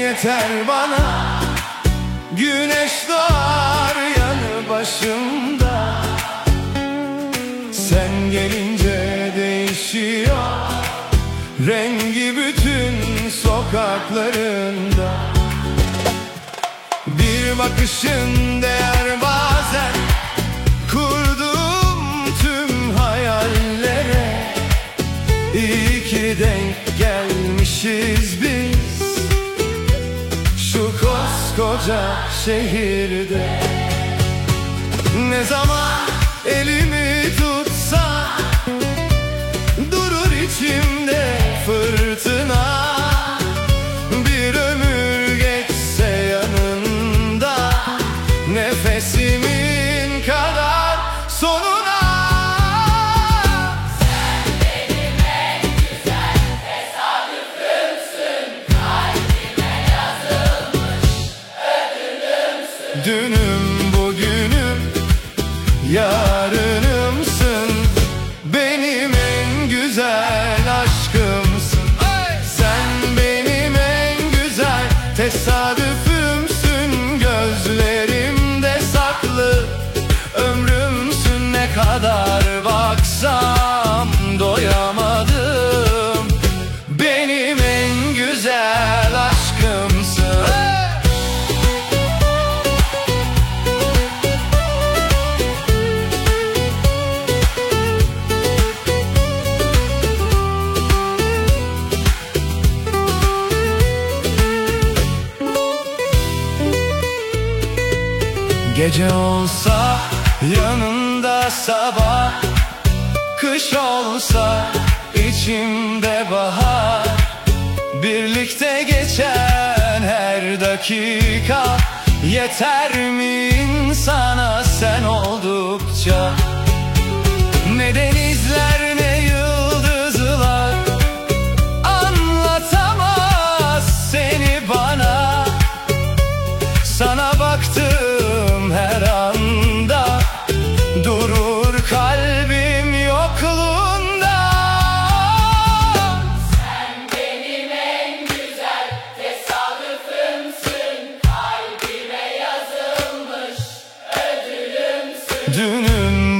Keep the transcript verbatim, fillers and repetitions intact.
yeter bana. Güneş doğar yanı başımda, sen gelince değişiyor rengi bütün sokaklarında. Bir bakışın değer bazen kurduğum tüm hayallere. İyi ki denk gelmişiz biz şu koskoca şehirde. Ne zaman elimi tutsa durur içimde fırtına. Bir ömür geçse yanında, nefesimin kadar sonuna. Sen benim en güzel tesadüfümsün, kalbime yazılmış ödülümsün. Dünüm bugünüm yarınımsın, benim en güzel aşkımsın. Sen benim en güzel tesadüfümsün, gözlerimde saklı ömrümsün. Ne kadar baksam doyamadım, benim en güzel aşkımsın. Gece olsa yanında sabah, kış olsa içimde bahar. Birlikte geçen her dakika yeter mi insana sen oldukça? Ne denizler ne yıldızlar anlatamaz seni bana. Sana baktığım her anda durur kalbim yokluğunda. Sen benim en güzel tesadüfümsün, kalbime yazılmış ödülümsün. Dünüm